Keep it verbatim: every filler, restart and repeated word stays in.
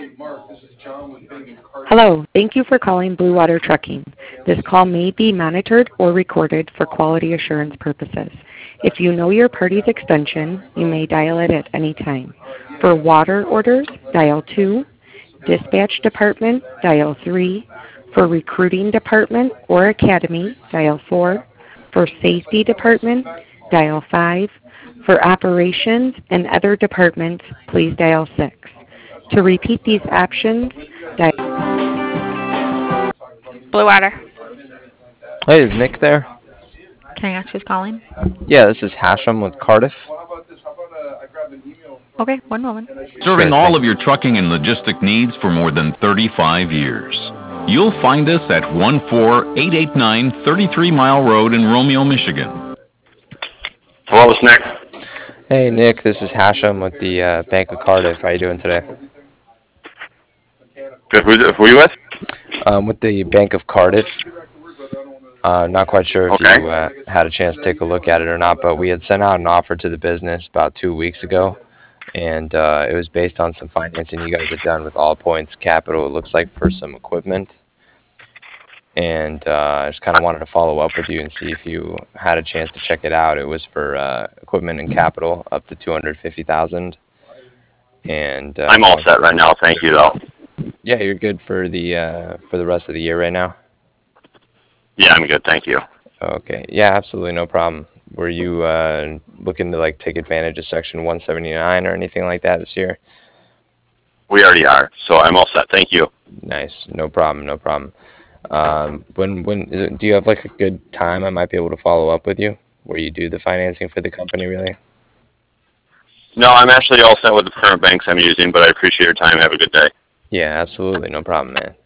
Hello, thank you for calling Blue Water Trucking. This call may be monitored or recorded for quality assurance purposes. If you know your party's extension, you may dial it at any time. For water orders, dial two. Dispatch department, dial three. For recruiting department or academy, dial four. For safety department, dial five. For operations and other departments, please dial six. To repeat these options, dial... Blue Water. Hey, is Nick there? Can I ask who's calling? Yeah, this is Hashem with Cardiff. Okay, one moment. Sure, Serving all thanks. of your trucking and logistic needs for more than thirty-five years. You'll find us at one four eight eight nine thirty-three Mile Road in Romeo, Michigan. Hello, it's Nick. Hey, Nick, this is Hashem with the uh, Bank of Cardiff. How you doing today? Good. Who, who are you with? Um, with the Bank of Cardiff. Uh, not quite sure if Okay. you uh, had a chance to take a look at it or not, but we had sent out an offer to the business about two weeks ago, and uh, it was based on some financing you guys had done with All Points Capital, it looks like, for some equipment. And uh, I just kind of wanted to follow up with you and see if you had a chance to check it out. It was for uh, equipment and capital up to two hundred fifty thousand dollars. And uh, I'm all set right now. Thank you, though. yeah, you're good for the uh, for the rest of the year right now. Yeah, I'm good. Thank you. Okay. Yeah, absolutely, no problem. Were you uh, looking to like take advantage of Section one seventy-nine or anything like that this year? We already are, so I'm all set. Thank you. Nice, no problem, no problem. Um, when when is it, do you have like a good time I might be able to follow up with you where you do the financing for the company really? No, I'm actually all set with the current banks I'm using, but I appreciate your time. Have a good day. Yeah, absolutely, no problem, man.